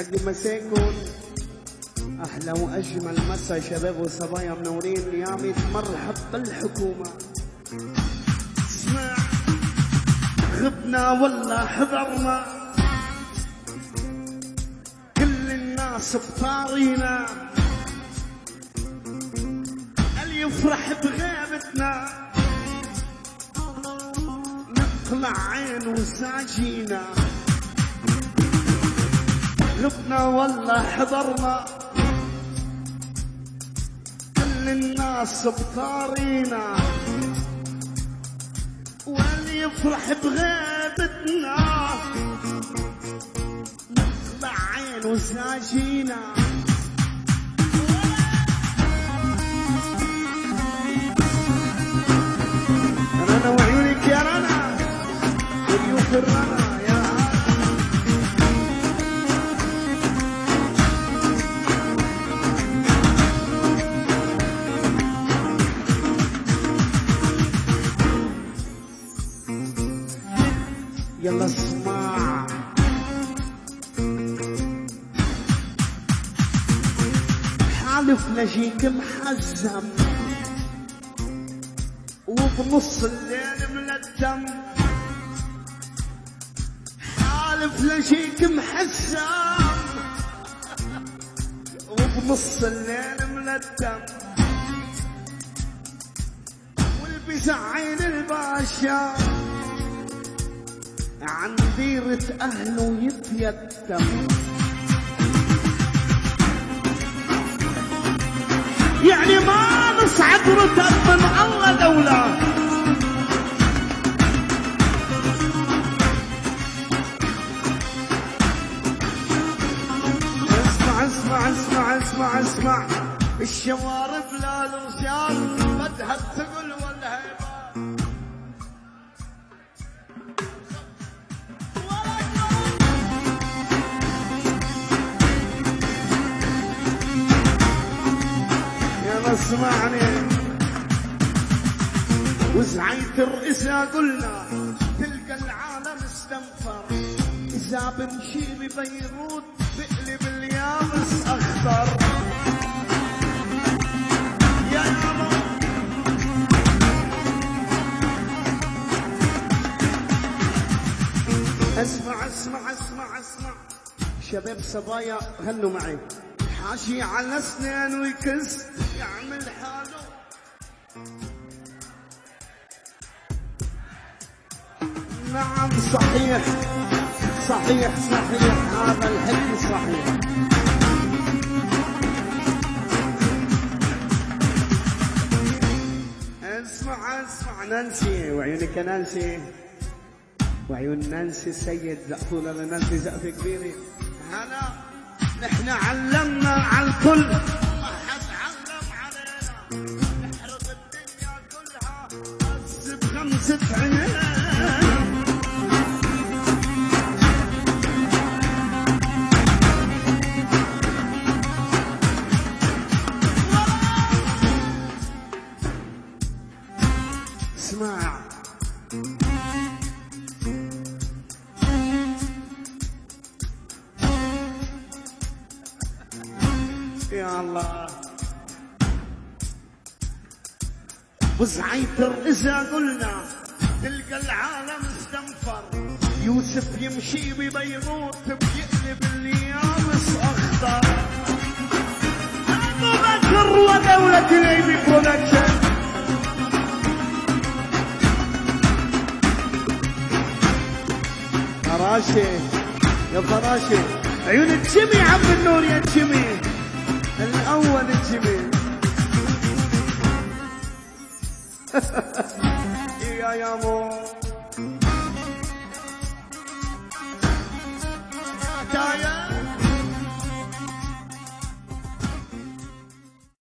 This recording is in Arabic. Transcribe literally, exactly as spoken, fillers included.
حي مساكن، احلى واجمل مسا شباب وصبايا منورين. يا ميت مرحب بالحكومه. اسمع غبنا ولا حضرنا، كل الناس بطارينا، اللي يفرح بغيبتنا نطلع عين وساجينا. غبنا ولا حضرنا، كل الناس بطارينا، واللي يفرح بغيبتنا نطلع عين وساجينا. رنا وعيونك يا رنا وضيوف الرنا يا يلا اسمع. حالف لجيك محزم وبنص الليل ملتم، حالف لجيك محزم وبنص الليل ملتم، والبزعين الباشا عن ديرة أهله يتيتم. يعني ما نصعد رتب من الله دولة. اسمع اسمع اسمع اسمع اسمع، الشوارب لا الرجال بدها الثقل والهيبة. اسمعني وزعيت الرئيسة قلنا تلقى العالم استنفر، إذا بمشي ببيروت بقلب اليابس أخضر. يا يابا اسمع اسمع اسمع اسمع، شباب صبايا غنوا معي. حاشي على سنين ويكس يعمل حاله، نعم صحيح صحيح صحيح، هذا الحكي صحيح. اسمع اسمع نانسي وعيونك نانسي وعيون نانسي السيد، زقفوا لنانسي زقفة كبيرة. هلا نحن علمنا على الكل، ما حد علم علينا، نحرق الدنيا كلها بس بخمسة عينين. اسمع يا الله، وزعيت الرزا قلنا تلقى العالم استنفر، يوسف يمشي ببيروت بيقلب اليابس اخضر. ابو بكر ودولة الايبي برودكشن. فراشي يا فراشي، عيون الجمي عم النور يا الجمي الأول الجميل. يا يا مو